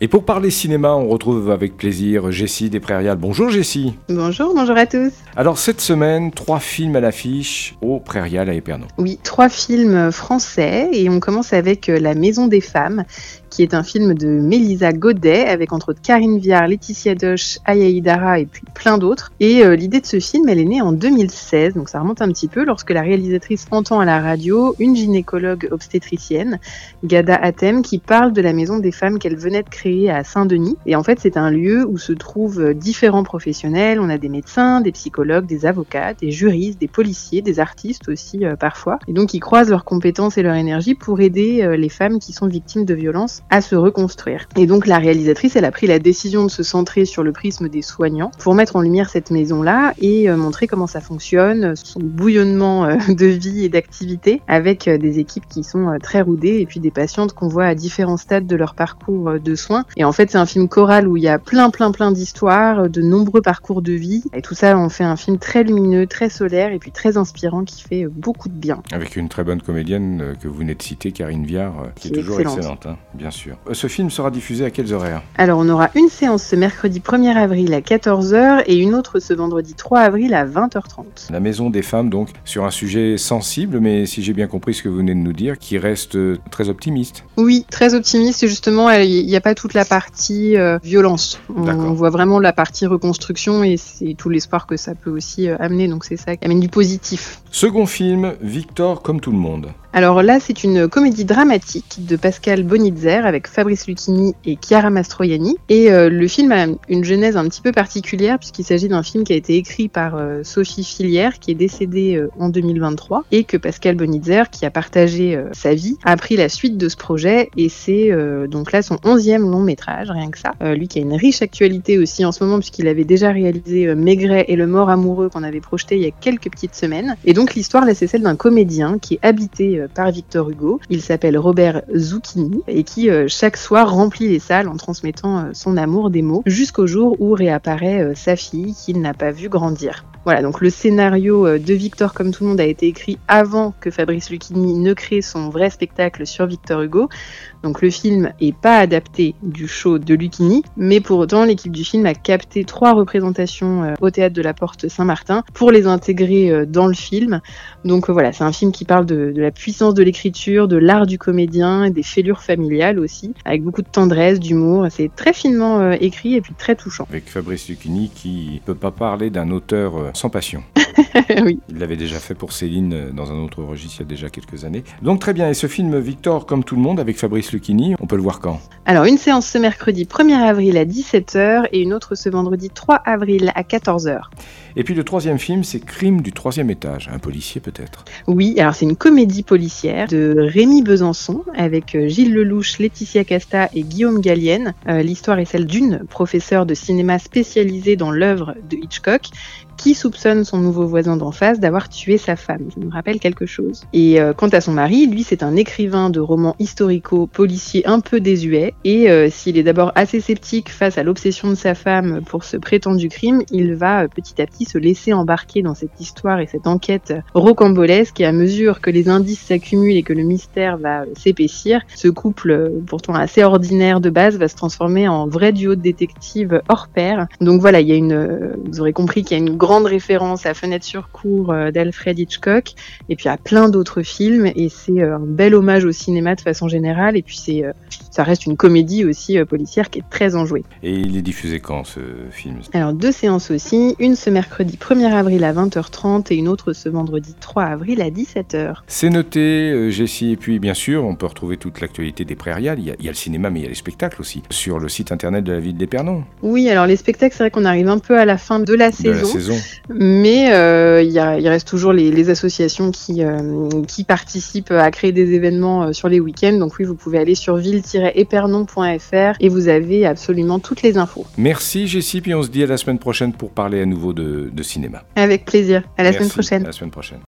Et pour parler cinéma, on retrouve avec plaisir Jessie des Prairiales. Bonjour Jessie. Bonjour à tous. Alors cette semaine, 3 films à l'affiche aux Prairiales à Épernon. Oui, 3 films français et on commence avec La Maison des Femmes, qui est un film de Mélisa Godet avec entre autres Karine Viard, Laetitia Doche, Aya Hidara et puis plein d'autres. Et l'idée de ce film, elle est née en 2016, donc ça remonte un petit peu, lorsque la réalisatrice entend à la radio une gynécologue obstétricienne, Ghada Hatem, qui parle de la Maison des Femmes qu'elle venait de créer à Saint-Denis. Et en fait, c'est un lieu où se trouvent différents professionnels. On a des médecins, des psychologues, des avocats, des juristes, des policiers, des artistes aussi parfois. Et donc, ils croisent leurs compétences et leur énergie pour aider les femmes qui sont victimes de violences à se reconstruire. Et donc, la réalisatrice, elle a pris la décision de se centrer sur le prisme des soignants pour mettre en lumière cette maison-là et montrer comment ça fonctionne, son bouillonnement de vie et d'activité avec des équipes qui sont très rodées et puis des patientes qu'on voit à différents stades de leur parcours de soins. Et en fait, c'est un film choral où il y a plein d'histoires, de nombreux parcours de vie. Et tout ça, on fait un film très lumineux, très solaire et puis très inspirant qui fait beaucoup de bien. Avec une très bonne comédienne que vous venez de citer, Karine Viard, qui est toujours excellente, bien sûr. Ce film sera diffusé à quels horaires ? Alors, on aura une séance ce mercredi 1er avril à 14h et une autre ce vendredi 3 avril à 20h30. La Maison des Femmes, donc, sur un sujet sensible, mais si j'ai bien compris ce que vous venez de nous dire, qui reste très optimiste. Oui, très optimiste. Justement, il n'y a pas toute la partie violence. On voit vraiment la partie reconstruction et c'est tout l'espoir que ça peut aussi amener. Donc, c'est ça qui amène du positif. Second film, Victor comme tout le monde. Alors là, c'est une comédie dramatique de Pascal Bonitzer avec Fabrice Lucchini et Chiara Mastroianni. Et le film a une genèse un petit peu particulière puisqu'il s'agit d'un film qui a été écrit par Sophie Filière, qui est décédée en 2023, et que Pascal Bonitzer, qui a partagé sa vie, a pris la suite de ce projet. Et c'est donc là son 11e long métrage, rien que ça. Lui qui a une riche actualité aussi en ce moment puisqu'il avait déjà réalisé Maigret et Le Mort amoureux qu'on avait projeté il y a quelques petites semaines. Et donc l'histoire là, c'est celle d'un comédien qui est habité par Victor Hugo. Il s'appelle Robert Zucchini et qui chaque soir remplit les salles en transmettant son amour des mots jusqu'au jour où réapparaît sa fille qu'il n'a pas vue grandir. Voilà, donc le scénario de Victor comme tout le monde a été écrit avant que Fabrice Lucchini ne crée son vrai spectacle sur Victor Hugo. Donc le film est pas adapté du show de Lucchini, mais pour autant l'équipe du film a capté 3 représentations au théâtre de la Porte Saint-Martin pour les intégrer dans le film. Donc voilà, c'est un film qui parle de la puissance de l'écriture, de l'art du comédien et des fêlures familiales aussi, avec beaucoup de tendresse, d'humour. C'est très finement écrit et puis très touchant. Avec Fabrice Lucchini qui peut pas parler d'un auteur sans passion. Oui. Il l'avait déjà fait pour Céline dans un autre registre il y a déjà quelques années. Donc très bien, et ce film Victor comme tout le monde avec Fabrice Lucchini, on peut le voir quand ? Alors une séance ce mercredi 1er avril à 17h et une autre ce vendredi 3 avril à 14h. Et puis le 3e film, c'est Crime du 3e étage, un policier peut-être ? Oui, alors c'est une comédie policière de Rémi Besançon avec Gilles Lelouch, Laetitia Casta et Guillaume Gallienne. L'histoire est celle d'une professeure de cinéma spécialisée dans l'œuvre de Hitchcock qui soupçonne son nouveau voisin d'en face d'avoir tué sa femme. Ça me rappelle quelque chose. Et quant à son mari, lui, c'est un écrivain de romans historico-policiers un peu désuet. Et s'il est d'abord assez sceptique face à l'obsession de sa femme pour ce prétendu crime, il va petit à petit se laisser embarquer dans cette histoire et cette enquête rocambolesque. Et à mesure que les indices s'accumulent et que le mystère va s'épaissir, ce couple, pourtant assez ordinaire de base, va se transformer en vrai duo de détectives hors pair. Donc voilà, il y a vous aurez compris qu'il y a une grande référence à Fenêtre sur cour d'Alfred Hitchcock et puis à plein d'autres films, et c'est un bel hommage au cinéma de façon générale, et puis ça reste une comédie aussi policière qui est très enjouée. Et il est diffusé quand ce film ? Alors 2 séances aussi, une ce mercredi 1er avril à 20h30 et une autre ce vendredi 3 avril à 17h. C'est noté, Jessie, et puis bien sûr on peut retrouver toute l'actualité des Prairiales, il y a le cinéma mais il y a les spectacles aussi, sur le site internet de la ville d'Épernon. Oui, alors les spectacles, c'est vrai qu'on arrive un peu à la fin de la saison. Mais il reste toujours les associations qui participent à créer des événements sur les week-ends. Donc oui, vous pouvez aller sur ville-epernon.fr et vous avez absolument toutes les infos. Merci Jessie, puis on se dit à la semaine prochaine pour parler à nouveau de cinéma. Avec plaisir. À la semaine prochaine. À la semaine prochaine.